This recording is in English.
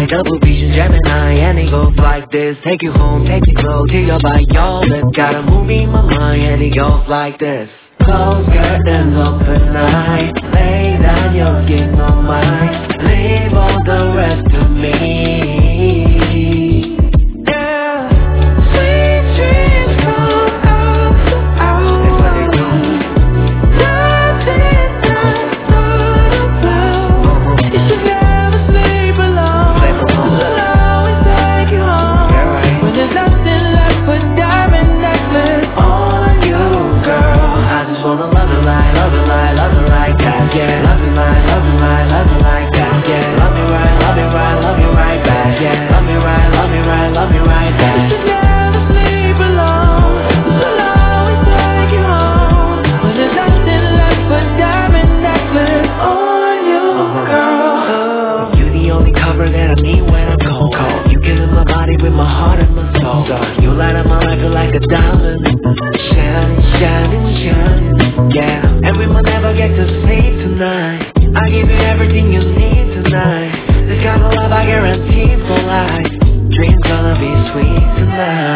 Gemini, double vision Gemini, and it goes like this. Take you home, take you slow till you're by your lip. Got a movie in my mind, and it goes like this. Close curtains, open night. Lay down your skin on mine. Leave all the rest to me. Yeah. Sweet dreams come out. That's what they do. Nothing thought about. You should never sleep alone. I'll always take you home. Yeah, right. When there's nothing left but diamond necklace on you, girl. I just wanna love you like, love you like, love you like that, yeah. Love you like, love you like, love you like that, yeah. Love me right, love me right, love you right back, yeah. Love me right, love me right, love you right back. You should never sleep alone. I'll always take you home. When there's nothing left but diamond necklace on you, girl. You the only cover that I need when I'm cold. You get in my body with my heart and my soul. You light up my life like a diamond. Shining, shining, shining, yeah. And we might never get to sleep tonight. I give you everything you need tonight. This kind of love I guarantee for life. Dreams gonna be sweet tonight.